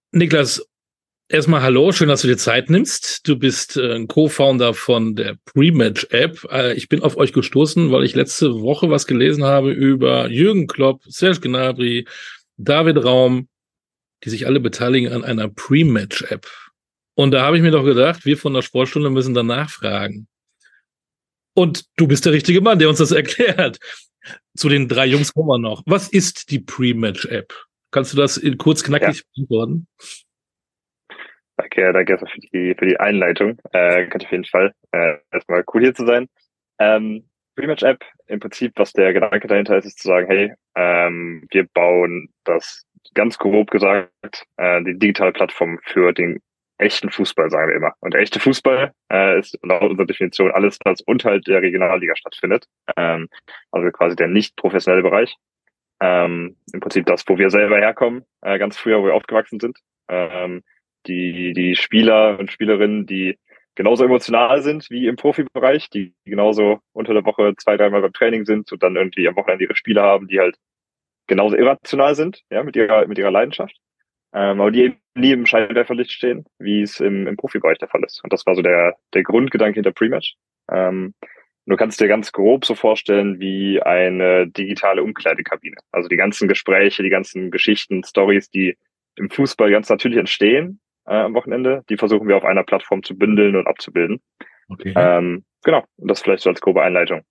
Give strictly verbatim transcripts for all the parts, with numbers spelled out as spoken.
Niklas, erstmal hallo, schön, dass du dir Zeit nimmst. Du bist äh, ein Co-Founder von der Pre-Match-App. Äh, ich bin auf euch gestoßen, weil ich letzte Woche was gelesen habe über Jürgen Klopp, Serge Gnabry, David Raum, die sich alle beteiligen an einer Pre-Match-App. Und da habe ich mir doch gedacht, wir von der Sportstunde müssen danach fragen. Und du bist der richtige Mann, der uns das erklärt. Zu den drei Jungs kommen wir noch. Was ist die Pre-Match-App? Kannst du das in kurz knackig beantworten? Danke, danke erstmal für die, für die Einleitung. Äh, kann ich auf jeden Fall. Äh, erstmal cool hier zu sein. Ähm, Pre-Match-App, im Prinzip, was der Gedanke dahinter ist, ist zu sagen, hey, ähm, wir bauen das ganz grob gesagt, äh, die digitale Plattform für den echten Fußball, sagen wir immer. Und der echte Fußball äh, ist laut unserer Definition alles, was unterhalb der Regionalliga stattfindet. Ähm, also quasi der nicht professionelle Bereich. Ähm, im Prinzip das, wo wir selber herkommen, äh, ganz früher, wo wir aufgewachsen sind. Ähm, die, die Spieler und Spielerinnen, die genauso emotional sind wie im Profibereich, die genauso unter der Woche zwei, dreimal beim Training sind und dann irgendwie am Wochenende ihre Spiele haben, die halt genauso irrational sind, ja, mit ihrer, mit ihrer Leidenschaft. Ähm, aber die eben nie im Scheinwerferlicht stehen, wie es im, im Profibereich der Fall ist. Und das war so der, der Grundgedanke hinter Pre-Match. Ähm, du kannst dir ganz grob so vorstellen wie eine digitale Umkleidekabine. Also die ganzen Gespräche, die ganzen Geschichten, Stories, die im Fußball ganz natürlich entstehen äh, am Wochenende, die versuchen wir auf einer Plattform zu bündeln und abzubilden. Okay. Ähm, genau, und das vielleicht so als grobe Einleitung.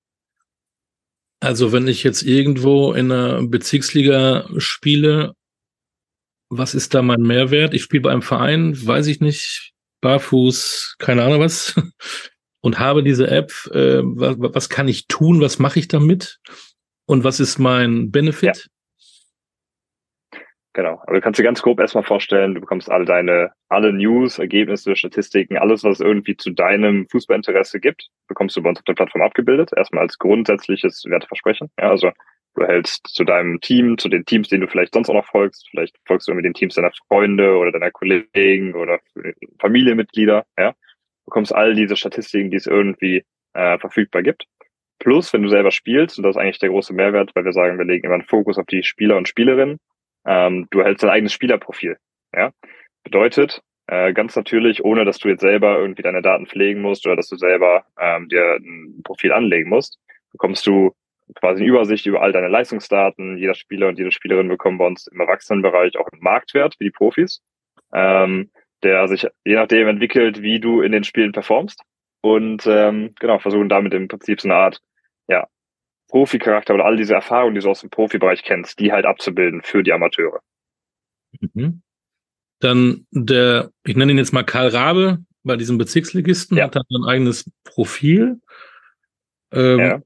Also wenn ich jetzt irgendwo in einer Bezirksliga spiele, was ist da mein Mehrwert? Ich spiele bei einem Verein, weiß ich nicht, barfuß, keine Ahnung was, und habe diese App. Äh, was, was kann ich tun? Was mache ich damit? Und was ist mein Benefit? Ja. Genau. Aber du kannst dir ganz grob erstmal vorstellen, du bekommst alle deine, alle News, Ergebnisse, Statistiken, alles, was es irgendwie zu deinem Fußballinteresse gibt, bekommst du bei uns auf der Plattform abgebildet. Erstmal als grundsätzliches Werteversprechen. Ja, also du erhältst zu deinem Team, zu den Teams, denen du vielleicht sonst auch noch folgst, vielleicht folgst du irgendwie den Teams deiner Freunde oder deiner Kollegen oder Familienmitglieder, ja. Du bekommst all diese Statistiken, die es irgendwie äh, verfügbar gibt. Plus, wenn du selber spielst, und das ist eigentlich der große Mehrwert, weil wir sagen, wir legen immer einen Fokus auf die Spieler und Spielerinnen. Ähm, du erhältst dein eigenes Spielerprofil. Ja? Bedeutet, äh, ganz natürlich, ohne dass du jetzt selber irgendwie deine Daten pflegen musst oder dass du selber ähm, dir ein Profil anlegen musst, bekommst du quasi eine Übersicht über all deine Leistungsdaten. Jeder Spieler und jede Spielerin bekommen bei uns im Erwachsenenbereich auch einen Marktwert, wie die Profis, ähm, der sich je nachdem entwickelt, wie du in den Spielen performst. Und ähm, genau, versuchen damit im Prinzip so eine Art, ja, Profi-Charakter oder all diese Erfahrungen, die du aus dem Profibereich kennst, die halt abzubilden für die Amateure. Mhm. Dann der, ich nenne ihn jetzt mal Karl Rabe, bei diesem Bezirksligisten, Ja. hat dann ein eigenes Profil. Ähm, Ja.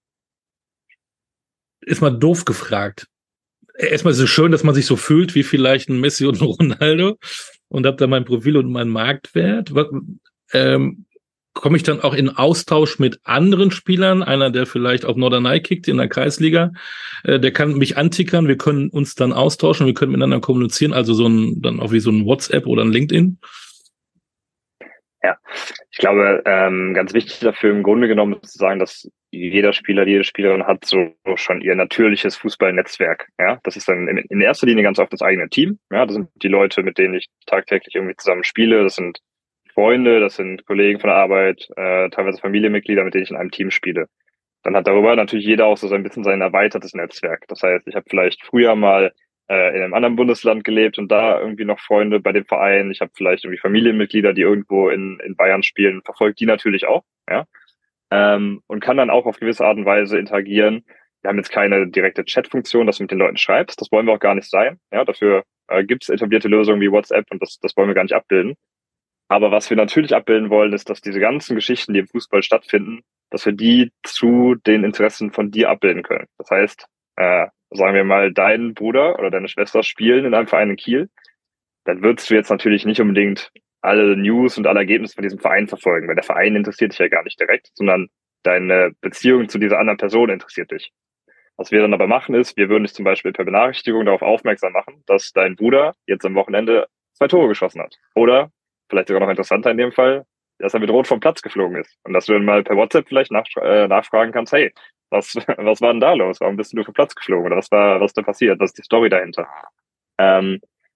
Ist mal doof gefragt. Erstmal ist es schön, dass man sich so fühlt wie vielleicht ein Messi und ein Ronaldo und habe da mein Profil und meinen Marktwert. Was, ähm, komme ich dann auch in Austausch mit anderen Spielern? Einer, der vielleicht auf Norderney kickt in der Kreisliga, äh, der kann mich antickern, wir können uns dann austauschen, wir können miteinander kommunizieren, also so ein, dann auch wie so ein WhatsApp oder ein LinkedIn. Ja, ich glaube, ähm, ganz wichtig dafür im Grunde genommen ist zu sagen, dass jeder Spieler, jede Spielerin hat so schon ihr natürliches Fußballnetzwerk. Ja, das ist dann in, in erster Linie ganz oft das eigene Team. Ja, das sind die Leute, mit denen ich tagtäglich irgendwie zusammen spiele. Das sind Freunde, das sind Kollegen von der Arbeit, äh, teilweise Familienmitglieder, mit denen ich in einem Team spiele. Dann hat darüber natürlich jeder auch so ein bisschen sein erweitertes Netzwerk. Das heißt, ich habe vielleicht früher mal äh, in einem anderen Bundesland gelebt und da irgendwie noch Freunde bei dem Verein. Ich habe vielleicht irgendwie Familienmitglieder, die irgendwo in, in Bayern spielen, verfolgt die natürlich auch, ja. Ähm, und kann dann auch auf gewisse Art und Weise interagieren. Wir haben jetzt keine direkte Chat-Funktion, dass du mit den Leuten schreibst. Das wollen wir auch gar nicht sein. Ja, dafür äh, gibt es etablierte Lösungen wie WhatsApp und das, das wollen wir gar nicht abbilden. Aber was wir natürlich abbilden wollen, ist, dass diese ganzen Geschichten, die im Fußball stattfinden, dass wir die zu den Interessen von dir abbilden können. Das heißt, äh, sagen wir mal, dein Bruder oder deine Schwester spielen in einem Verein in Kiel, dann würdest du jetzt natürlich nicht unbedingt alle News und alle Ergebnisse von diesem Verein verfolgen, weil der Verein interessiert dich ja gar nicht direkt, sondern deine Beziehung zu dieser anderen Person interessiert dich. Was wir dann aber machen ist, wir würden dich zum Beispiel per Benachrichtigung darauf aufmerksam machen, dass dein Bruder jetzt am Wochenende zwei Tore geschossen hat. Oder, vielleicht sogar noch interessanter in dem Fall, dass er mit Rot vom Platz geflogen ist. Und dass du dann mal per WhatsApp vielleicht nach, äh, nachfragen kannst, hey, was, was war denn da los? Warum bist du vom Platz geflogen? Oder was war, was da passiert? Was ist die Story dahinter? Ähm,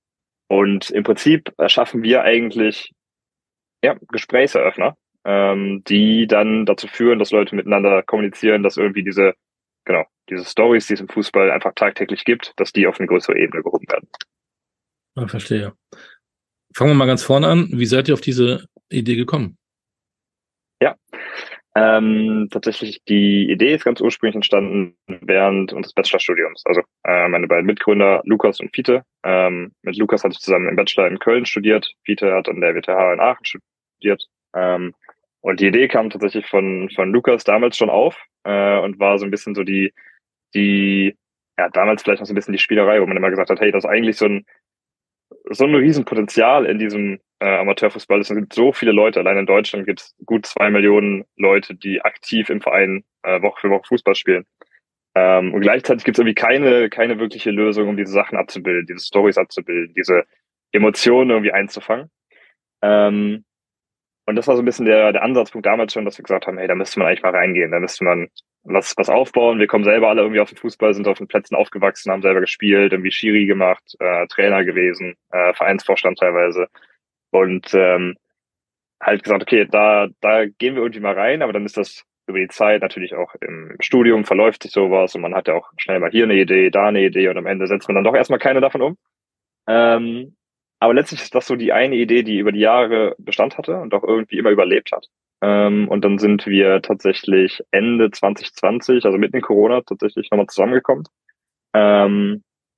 Und im Prinzip erschaffen wir eigentlich ja, Gesprächseröffner, ähm, die dann dazu führen, dass Leute miteinander kommunizieren, dass irgendwie diese, genau, diese Stories, die es im Fußball einfach tagtäglich gibt, dass die auf eine größere Ebene gehoben werden. Ja, verstehe. Fangen wir mal ganz vorne an. Wie seid ihr auf diese Idee gekommen? Ja, ähm, tatsächlich die Idee ist ganz ursprünglich entstanden während unseres Bachelorstudiums. Also äh, meine beiden Mitgründer Lukas und Fiete. Ähm, mit Lukas hatte ich zusammen im Bachelor in Köln studiert. Fiete hat an der W T H in Aachen studiert. Ähm, und die Idee kam tatsächlich von von Lukas damals schon auf äh, und war so ein bisschen so die die ja damals vielleicht noch so ein bisschen die Spielerei, wo man immer gesagt hat, hey, das ist eigentlich so ein so ein Riesenpotenzial in diesem äh, Amateurfußball. Es sind so viele Leute. Allein in Deutschland gibt es gut zwei Millionen Leute, die aktiv im Verein äh, Woche für Woche Fußball spielen. Ähm, und gleichzeitig gibt es irgendwie keine, keine wirkliche Lösung, um diese Sachen abzubilden, diese Stories abzubilden, diese Emotionen irgendwie einzufangen. Ähm, und das war so ein bisschen der, der Ansatzpunkt damals schon, dass wir gesagt haben, hey, da müsste man eigentlich mal reingehen, da müsste man was, was aufbauen. Wir kommen selber alle irgendwie auf den Fußball, sind auf den Plätzen aufgewachsen, haben selber gespielt, irgendwie Schiri gemacht, äh, Trainer gewesen, äh, Vereinsvorstand teilweise. Und ähm, halt gesagt, okay, da, da gehen wir irgendwie mal rein, aber dann ist das über die Zeit natürlich auch im Studium verläuft sich sowas und man hat ja auch schnell mal hier eine Idee, da eine Idee und am Ende setzt man dann doch erstmal keine davon um. Ähm, aber letztlich ist das so die eine Idee, die über die Jahre Bestand hatte und auch irgendwie immer überlebt hat. Ähm, und dann sind wir tatsächlich Ende zwanzig zwanzig, also mitten in Corona, tatsächlich nochmal zusammengekommen. Ähm,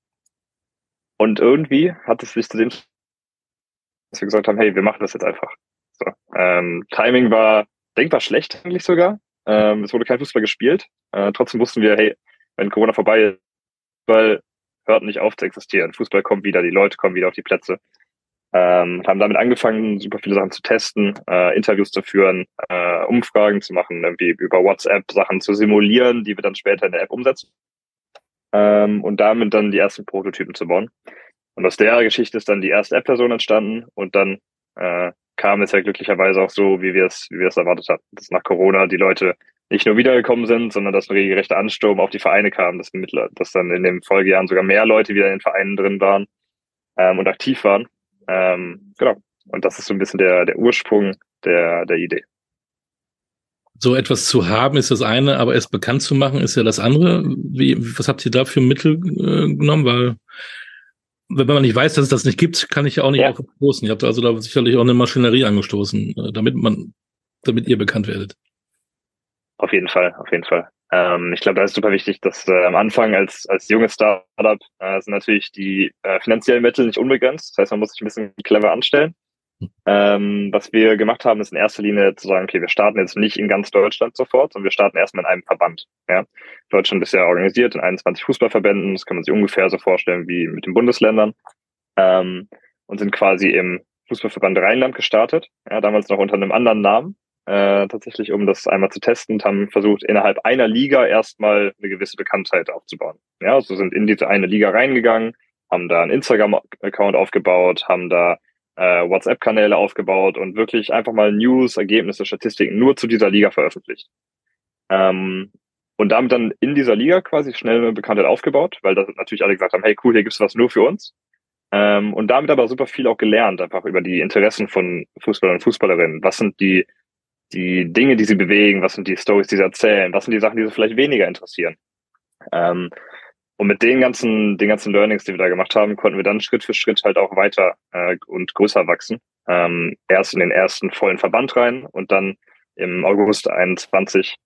und irgendwie hat es sich zu dem, dass wir gesagt haben, hey, wir machen das jetzt einfach. So, ähm, Timing war denkbar schlecht eigentlich sogar. Ähm, es wurde kein Fußball gespielt. Äh, trotzdem wussten wir, hey, wenn Corona vorbei ist, Fußball hört nicht auf zu existieren. Fußball kommt wieder, die Leute kommen wieder auf die Plätze. Ähm, haben damit angefangen, super viele Sachen zu testen, äh, Interviews zu führen, äh, Umfragen zu machen, irgendwie über WhatsApp Sachen zu simulieren, die wir dann später in der App umsetzen. Ähm, und damit dann die ersten Prototypen zu bauen. Und aus der Geschichte ist dann die erste App-Version entstanden und dann äh, kam es ja glücklicherweise auch so, wie wir es, wie wir es erwartet hatten, dass nach Corona die Leute nicht nur wiedergekommen sind, sondern dass ein regelrechter Ansturm auf die Vereine kam, dass, mit, dass dann in den Folgejahren sogar mehr Leute wieder in den Vereinen drin waren ähm, und aktiv waren. Ähm, genau. Und das ist so ein bisschen der, der Ursprung der, der Idee. So etwas zu haben ist das eine, aber es bekannt zu machen ist ja das andere. Wie, was habt ihr da für Mittel äh, genommen? Weil, wenn man nicht weiß, dass es das nicht gibt, kann ich ja auch nicht Ja, auf stoßen. Ihr habt also da sicherlich auch eine Maschinerie angestoßen, äh, damit man, damit ihr bekannt werdet. auf jeden Fall, auf jeden Fall. Ähm, ich glaube, da ist super wichtig, dass äh, am Anfang als, als junges Startup äh, sind natürlich die äh, finanziellen Mittel nicht unbegrenzt. Das heißt, man muss sich ein bisschen clever anstellen. Ähm, was wir gemacht haben, ist in erster Linie zu sagen, okay, wir starten jetzt nicht in ganz Deutschland sofort, sondern wir starten erstmal in einem Verband. Ja? Deutschland ist ja organisiert in einundzwanzig Fußballverbänden, das kann man sich ungefähr so vorstellen wie mit den Bundesländern, ähm, und sind quasi im Fußballverband Rheinland gestartet, ja, damals noch unter einem anderen Namen, äh, tatsächlich, um das einmal zu testen und haben versucht, innerhalb einer Liga erstmal eine gewisse Bekanntheit aufzubauen. Ja, also sind in diese eine Liga reingegangen, haben da einen Instagram-Account aufgebaut, haben da äh, WhatsApp-Kanäle aufgebaut und wirklich einfach mal News, Ergebnisse, Statistiken nur zu dieser Liga veröffentlicht. Ähm, und damit dann in dieser Liga quasi schnell eine Bekanntheit aufgebaut, weil da natürlich alle gesagt haben, hey cool, hier gibt's was nur für uns. Ähm, und damit aber super viel auch gelernt, einfach über die Interessen von Fußballern und Fußballerinnen. Was sind die, die Dinge, die sie bewegen? Was sind die Stories, die sie erzählen? Was sind die Sachen, die sie vielleicht weniger interessieren? Ähm, und mit den ganzen, den ganzen Learnings, die wir da gemacht haben, konnten wir dann Schritt für Schritt halt auch weiter äh, und größer wachsen. Ähm, erst in den ersten vollen Verband rein und dann im August einundzwanzig,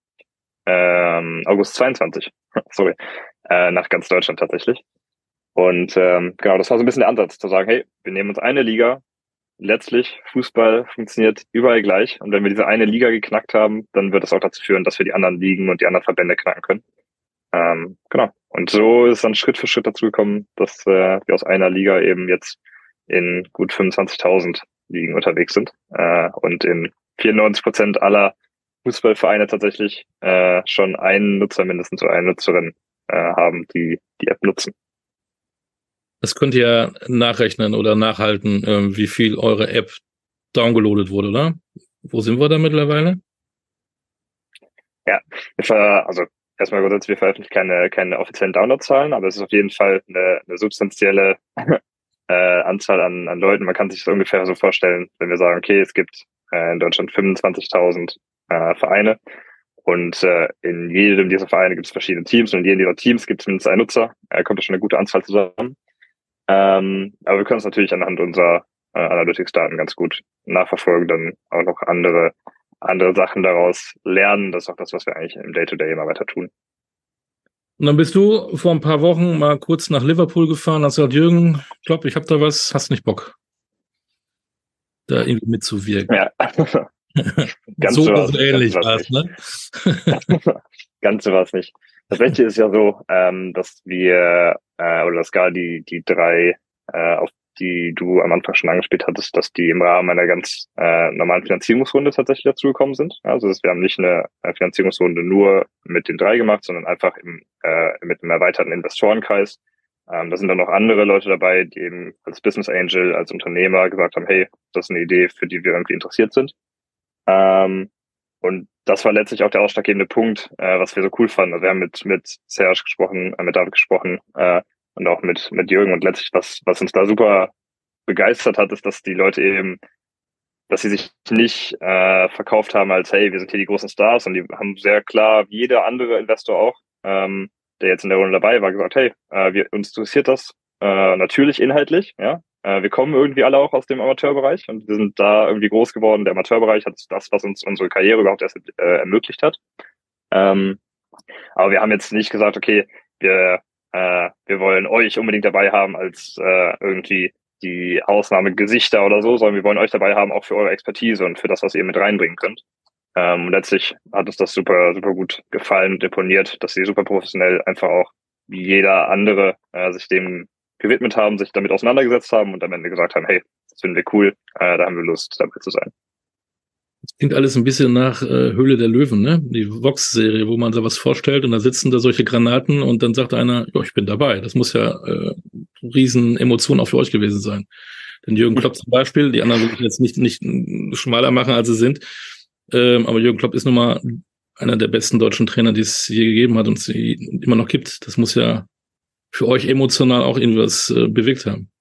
ähm, August zweiundzwanzig, sorry, äh, nach ganz Deutschland tatsächlich. Und ähm, genau, das war so ein bisschen der Ansatz, zu sagen, hey, wir nehmen uns eine Liga, letztlich Fußball funktioniert überall gleich. Und wenn wir diese eine Liga geknackt haben, dann wird das auch dazu führen, dass wir die anderen Ligen und die anderen Verbände knacken können. Ähm, genau. Und so ist dann Schritt für Schritt dazu gekommen, dass äh, wir aus einer Liga eben jetzt in gut fünfundzwanzigtausend Ligen unterwegs sind äh, und in vierundneunzig Prozent aller Fußballvereine tatsächlich äh, schon einen Nutzer, mindestens oder eine Nutzerin äh, haben, die die App nutzen. Das könnt ihr nachrechnen oder nachhalten, äh, wie viel eure App downgeloadet wurde, oder? Wo sind wir da mittlerweile? Ja, also erstmal grundsätzlich, wir veröffentlichen keine, keine offiziellen Downloadzahlen, aber es ist auf jeden Fall eine, eine substanzielle äh, Anzahl an, an Leuten. Man kann sich das ungefähr so vorstellen, wenn wir sagen, okay, es gibt äh, in Deutschland fünfundzwanzigtausend äh, Vereine und äh, in jedem dieser Vereine gibt es verschiedene Teams und in jedem dieser Teams gibt es mindestens einen Nutzer. Da kommt da schon eine gute Anzahl zusammen. Ähm, aber wir können es natürlich anhand unserer äh, Analytics-Daten ganz gut nachverfolgen, dann auch noch andere andere Sachen daraus lernen. Das ist auch das, was wir eigentlich im Day-to-Day immer weiter tun. Und dann bist du vor ein paar Wochen mal kurz nach Liverpool gefahren, hast gesagt, Jürgen, ich glaube, ich habe da was, hast nicht Bock, da irgendwie mitzuwirken. Ja. Ganz so was, ähnlich war es, ne? Ganz so war es nicht. Tatsächlich ist ja so, ähm, dass wir, äh, oder dass gar die, die drei, äh, auf die du am Anfang schon angespielt hattest, dass die im Rahmen einer ganz äh, normalen Finanzierungsrunde tatsächlich dazugekommen sind. Also dass wir haben nicht eine Finanzierungsrunde nur mit den drei gemacht, sondern einfach im, äh, mit einem erweiterten Investorenkreis. Ähm, da sind dann noch andere Leute dabei, die eben als Business Angel, als Unternehmer gesagt haben, hey, das ist eine Idee, für die wir irgendwie interessiert sind. Ähm, und das war letztlich auch der ausschlaggebende Punkt, äh, was wir so cool fanden. Also wir haben mit, mit Serge gesprochen, äh, mit David gesprochen, äh, und auch mit, mit Jürgen. Und letztlich, was, was uns da super begeistert hat, ist, dass die Leute eben, dass sie sich nicht äh, verkauft haben als, hey, wir sind hier die großen Stars. Und die haben sehr klar, wie jeder andere Investor auch, ähm, der jetzt in der Runde dabei war, gesagt, hey, äh, wir, uns interessiert das äh, natürlich inhaltlich, ja. Äh, wir kommen irgendwie alle auch aus dem Amateurbereich und wir sind da irgendwie groß geworden. Der Amateurbereich hat das, was uns unsere Karriere überhaupt erst äh, ermöglicht hat. Ähm, aber wir haben jetzt nicht gesagt, okay, wir äh, wir wollen euch unbedingt dabei haben als äh, irgendwie die Ausnahmegesichter oder so, sondern wir wollen euch dabei haben auch für eure Expertise und für das, was ihr mit reinbringen könnt. Ähm, und letztlich hat uns das super, super gut gefallen und imponiert, dass sie super professionell einfach auch wie jeder andere äh, sich dem gewidmet haben, sich damit auseinandergesetzt haben und am Ende gesagt haben, hey, das finden wir cool, äh, da haben wir Lust, dabei zu sein. Das klingt alles ein bisschen nach äh, Höhle der Löwen, ne? Die Vox-Serie, wo man so was vorstellt und da sitzen da solche Granaten und dann sagt einer, ja, ich bin dabei. Das muss ja äh, riesen Emotion auch für euch gewesen sein. Denn Jürgen Klopp zum Beispiel, die anderen will ich jetzt nicht, nicht schmaler machen, als sie sind, ähm, aber Jürgen Klopp ist nun mal einer der besten deutschen Trainer, die es je gegeben hat und es immer noch gibt. Das muss ja für euch emotional auch irgendwas äh, bewegt haben.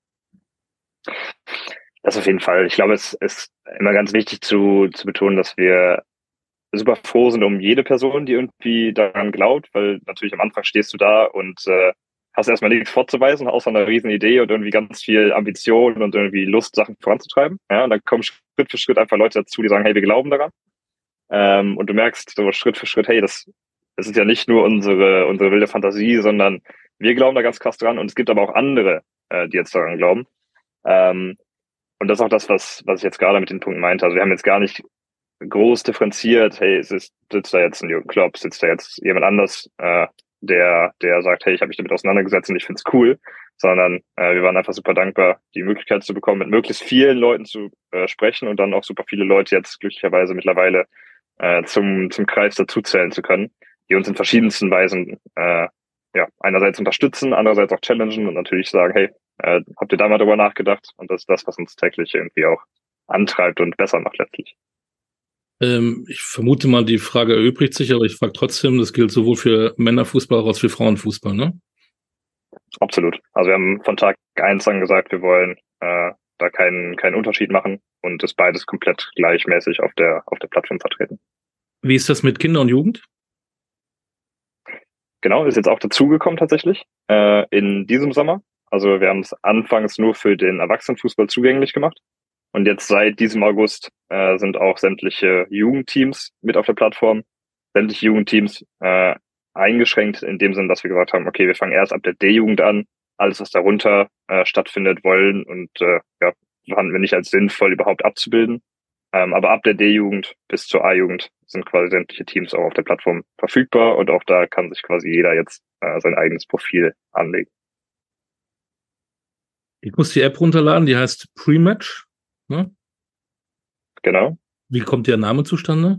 Das auf jeden Fall. Ich glaube, es ist immer ganz wichtig zu, zu betonen, dass wir super froh sind um jede Person, die irgendwie daran glaubt, weil natürlich am Anfang stehst du da und äh, hast erstmal nichts vorzuweisen, außer einer riesen Idee und irgendwie ganz viel Ambition und irgendwie Lust, Sachen voranzutreiben. Ja, und dann kommen Schritt für Schritt einfach Leute dazu, die sagen, hey, wir glauben daran. Ähm, und du merkst so Schritt für Schritt, hey, das, das ist ja nicht nur unsere, unsere wilde Fantasie, sondern wir glauben da ganz krass dran und es gibt aber auch andere, äh, die jetzt daran glauben. Ähm, Und das ist auch das, was, was ich jetzt gerade mit den Punkten meinte. Also wir haben jetzt gar nicht groß differenziert, hey, es ist, sitzt da jetzt ein Jürgen Klopp, sitzt da jetzt jemand anders, äh, der, der sagt, hey, ich habe mich damit auseinandergesetzt und ich find's cool, sondern äh, wir waren einfach super dankbar, die Möglichkeit zu bekommen, mit möglichst vielen Leuten zu äh, sprechen und dann auch super viele Leute jetzt glücklicherweise mittlerweile äh, zum, zum Kreis dazuzählen zu können, die uns in verschiedensten Weisen äh, ja einerseits unterstützen, andererseits auch challengen und natürlich sagen, hey, Äh, habt ihr da mal drüber nachgedacht? Und das ist das, was uns täglich irgendwie auch antreibt und besser macht letztlich. Ähm, ich vermute mal, die Frage erübrigt sich, aber ich frage trotzdem, das gilt sowohl für Männerfußball als auch für Frauenfußball, ne? Absolut. Also wir haben von Tag eins an gesagt, wir wollen äh, da keinen keinen Unterschied machen und ist beides komplett gleichmäßig auf der auf der Plattform vertreten. Wie ist das mit Kinder und Jugend? Genau, ist jetzt auch dazugekommen tatsächlich äh, in diesem Sommer. Also wir haben es anfangs nur für den Erwachsenenfußball zugänglich gemacht. Und jetzt seit diesem August äh, sind auch sämtliche Jugendteams mit auf der Plattform. Sämtliche Jugendteams äh, eingeschränkt in dem Sinne, dass wir gesagt haben, okay, wir fangen erst ab der D-Jugend an. Alles, was darunter äh, stattfindet, wollen und äh, ja, fanden wir nicht als sinnvoll überhaupt abzubilden. Ähm, aber ab der D-Jugend bis zur A-Jugend sind quasi sämtliche Teams auch auf der Plattform verfügbar. Und auch da kann sich quasi jeder jetzt äh, sein eigenes Profil anlegen. Ich muss die App runterladen, die heißt Pre-Match. Ne? Genau. Wie kommt der Name zustande?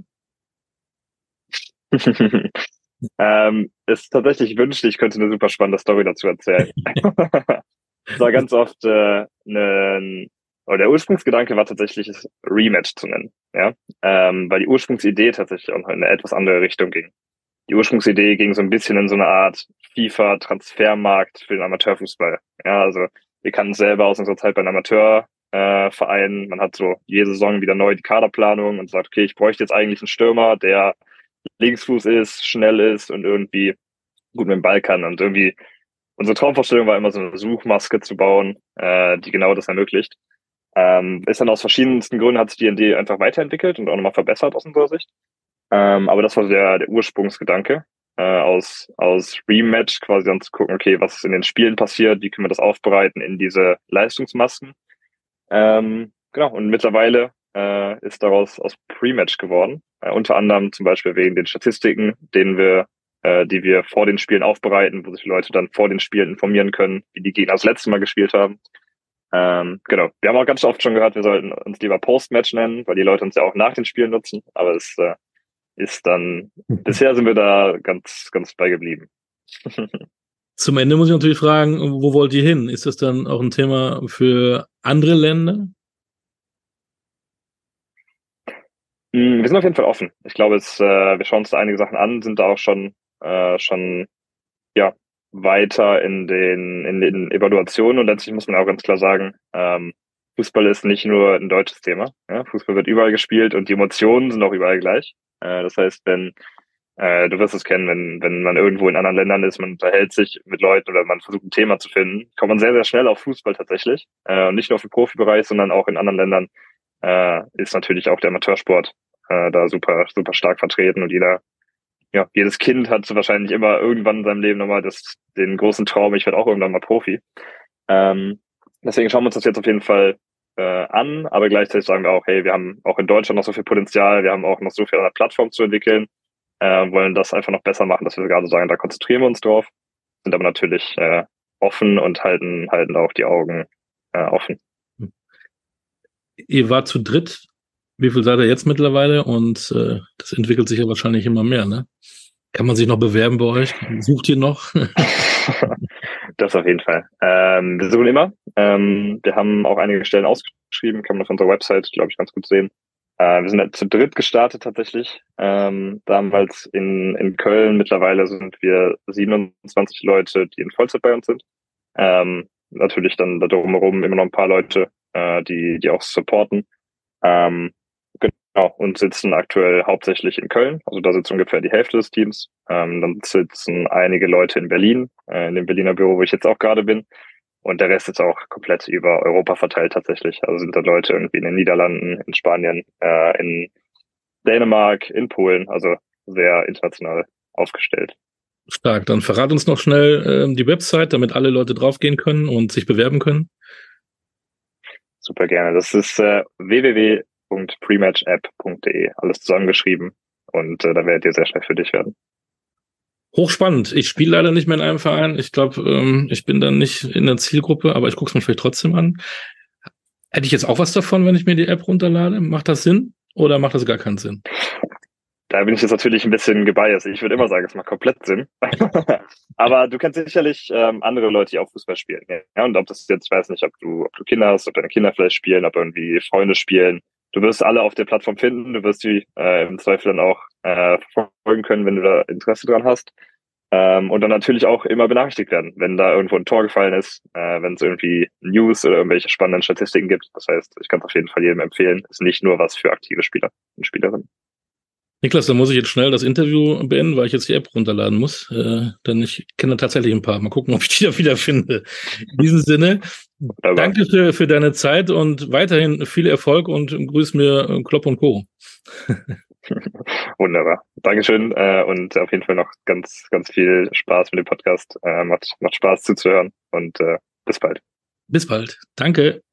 ähm, ist tatsächlich wünschte, ich könnte eine super spannende Story dazu erzählen. Es war ganz oft äh, ne, oder der Ursprungsgedanke war tatsächlich, es Rematch zu nennen, ja, ähm, weil die Ursprungsidee tatsächlich auch in eine etwas andere Richtung ging. Die Ursprungsidee ging so ein bisschen in so eine Art FIFA-Transfermarkt für den Amateurfußball. Ja, also wir kannten es selber aus unserer Zeit bei einem Amateurverein. Äh, Man hat so jede Saison wieder neu die Kaderplanung und sagt, okay, ich bräuchte jetzt eigentlich einen Stürmer, der Linksfuß ist, schnell ist und irgendwie gut mit dem Ball kann. Und irgendwie unsere Traumvorstellung war immer so eine Suchmaske zu bauen, äh, die genau das ermöglicht. Ähm, ist dann aus verschiedensten Gründen hat sich die Idee einfach weiterentwickelt und auch nochmal verbessert aus unserer Sicht. Ähm, aber das war der, der Ursprungsgedanke, äh, aus, aus Rematch quasi dann zu gucken, okay, was ist in den Spielen passiert, wie können wir das aufbereiten in diese Leistungsmasken. Ähm, genau, und mittlerweile äh, ist daraus aus Pre-Match geworden. Äh, unter anderem zum Beispiel wegen den Statistiken, denen wir, äh, die wir vor den Spielen aufbereiten, wo sich Leute dann vor den Spielen informieren können, wie die Gegner das letzte Mal gespielt haben. Ähm, genau. Wir haben auch ganz oft schon gehört, wir sollten uns lieber Post-Match nennen, weil die Leute uns ja auch nach den Spielen nutzen. Aber es äh, ist dann, bisher sind wir da ganz, ganz bei geblieben. Zum Ende muss ich natürlich fragen, wo wollt ihr hin? Ist das dann auch ein Thema für andere Länder? Wir sind auf jeden Fall offen. Ich glaube, es, äh, wir schauen uns da einige Sachen an, sind da auch schon, äh, schon, ja, weiter in den, in den Evaluationen und letztlich muss man auch ganz klar sagen, ähm, Fußball ist nicht nur ein deutsches Thema. Ja? Fußball wird überall gespielt und die Emotionen sind auch überall gleich. Äh, das heißt, wenn, äh, du wirst es kennen, wenn, wenn man irgendwo in anderen Ländern ist, man unterhält sich mit Leuten oder man versucht ein Thema zu finden, kommt man sehr, sehr schnell auf Fußball tatsächlich. Äh, und nicht nur auf den Profibereich, sondern auch in anderen Ländern äh, ist natürlich auch der Amateursport äh, da super, super stark vertreten und jeder ja, jedes Kind hat wahrscheinlich immer irgendwann in seinem Leben nochmal das, den großen Traum, ich werde auch irgendwann mal Profi. Ähm, deswegen schauen wir uns das jetzt auf jeden Fall äh, an, aber gleichzeitig sagen wir auch, hey, wir haben auch in Deutschland noch so viel Potenzial, wir haben auch noch so viel an der Plattform zu entwickeln, äh, wollen das einfach noch besser machen, dass wir gerade sagen, da konzentrieren wir uns drauf, sind aber natürlich äh, offen und halten, halten auch die Augen äh, offen. Ihr wart zu dritt. Wie viel seid ihr jetzt mittlerweile? Und äh, das entwickelt sich ja wahrscheinlich immer mehr, ne? Kann man sich noch bewerben bei euch? Sucht ihr noch? Das auf jeden Fall. Ähm, wir suchen immer. Ähm, wir haben auch einige Stellen ausgeschrieben, kann man auf unserer Website, glaube ich, ganz gut sehen. Äh, wir sind halt zu dritt gestartet tatsächlich. Ähm, damals in, in Köln. Mittlerweile sind wir siebenundzwanzig Leute, die in Vollzeit bei uns sind. Ähm, natürlich dann da drumherum immer noch ein paar Leute, äh, die, die auch supporten. Ähm, Genau, und sitzen aktuell hauptsächlich in Köln. Also da sitzt ungefähr die Hälfte des Teams. Ähm, dann sitzen einige Leute in Berlin, äh, in dem Berliner Büro, wo ich jetzt auch gerade bin. Und der Rest ist auch komplett über Europa verteilt tatsächlich. Also sind da Leute irgendwie in den Niederlanden, in Spanien, äh, in Dänemark, in Polen. Also sehr international aufgestellt. Stark. Dann verrat uns noch schnell äh, die Website, damit alle Leute draufgehen können und sich bewerben können. Super gerne. Das ist äh, w w w punkt prematchapp punkt d e. Alles zusammengeschrieben und äh, da werdet ihr sehr schnell für dich werden. Hochspannend. Ich spiele leider nicht mehr in einem Verein. Ich glaube, ähm, ich bin dann nicht in der Zielgruppe, aber ich gucke es mir vielleicht trotzdem an. Hätte ich jetzt auch was davon, wenn ich mir die App runterlade? Macht das Sinn oder macht das gar keinen Sinn? Da bin ich jetzt natürlich ein bisschen gebiased. Ich würde immer sagen, es macht komplett Sinn. Aber du kennst sicherlich ähm, andere Leute, die auch Fußball spielen. Ja, und ob das jetzt, ich weiß nicht, ob du, ob du Kinder hast, ob deine Kinder vielleicht spielen, ob irgendwie Freunde spielen. Du wirst alle auf der Plattform finden. Du wirst sie äh, im Zweifel dann auch äh, verfolgen können, wenn du da Interesse dran hast. Ähm, und dann natürlich auch immer benachrichtigt werden, wenn da irgendwo ein Tor gefallen ist, äh, wenn es irgendwie News oder irgendwelche spannenden Statistiken gibt. Das heißt, ich kann es auf jeden Fall jedem empfehlen. Ist nicht nur was für aktive Spieler und Spielerinnen. Niklas, da muss ich jetzt schnell das Interview beenden, weil ich jetzt die App runterladen muss. Äh, denn ich kenne tatsächlich ein paar. Mal gucken, ob ich die da wieder finde. In diesem Sinne, wunderbar. Danke für, für deine Zeit und weiterhin viel Erfolg und grüß mir Klopp und Co. Wunderbar. Dankeschön äh, und auf jeden Fall noch ganz, ganz viel Spaß mit dem Podcast. Äh, macht, macht Spaß zuzuhören und äh, bis bald. Bis bald. Danke.